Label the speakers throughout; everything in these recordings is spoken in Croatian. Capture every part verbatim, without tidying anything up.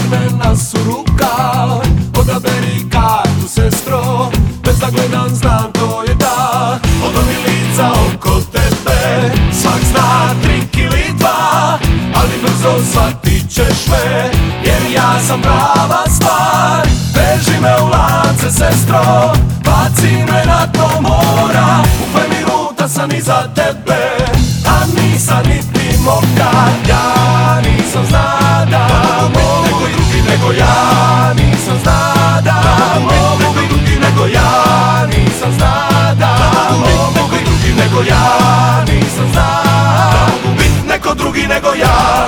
Speaker 1: vremena su ruka. Odaberi kartu, sestro, bez da gledam znam to je da. Od onih lica oko tebe svak zna trik ili dva, ali brzo shvatit ćeš me, jer ja sam prava stvar. Veži me u lance, sestro, baci me na dno mora. U pet minuta sam iza tebe, a nisam niti moka. Ja nisam zna da mogu biti neko drugi nego ja. Nisam zna da mogu biti neko drugi nego ja. Nisam zna da mogu biti neko drugi nego ja. Nisam zna da mogu biti neko drugi nego ja.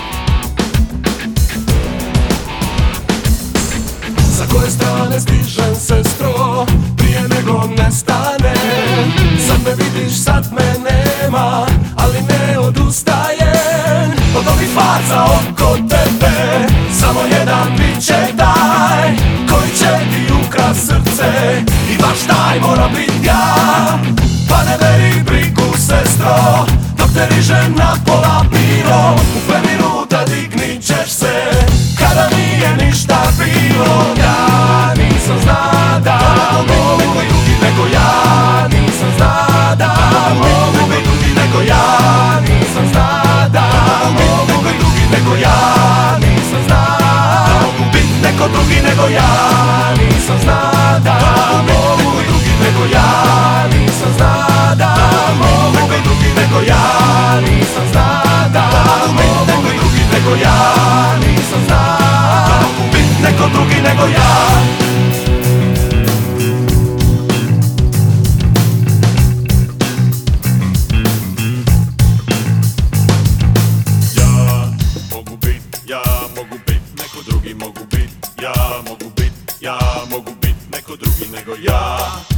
Speaker 1: Sa koje strane stižem, sestro, prije nego nestane. Sad me vidiš, sad me nema, ali ne odustajem od ovih faca oko tebe. Samo jedan bit će taj koji će ti ukrast srce, i baš taj mora bit ja. Pa ne beri brigu, sestro, dok te rižem na pola bilo. U pet minuta dignit ćeš se, kada nije ništa bilo. Ja nisam zna da mogu biti drugi nego ja. Nisam zna da mogu biti drugi nego ja. Nisam zna da mogu biti drugi nego ja. Nisam zna da mogu biti neko drugi nego ja. Nisam zna da mogu biti drugi nego ja. Nisam zna da mogu biti drugi nego ja. Nisam zna da mogu biti drugi nego ja. Nisam zna da mogu biti neko drugi nego ja.
Speaker 2: Ja mogu bit, ja mogu bit neko drugi nego ja.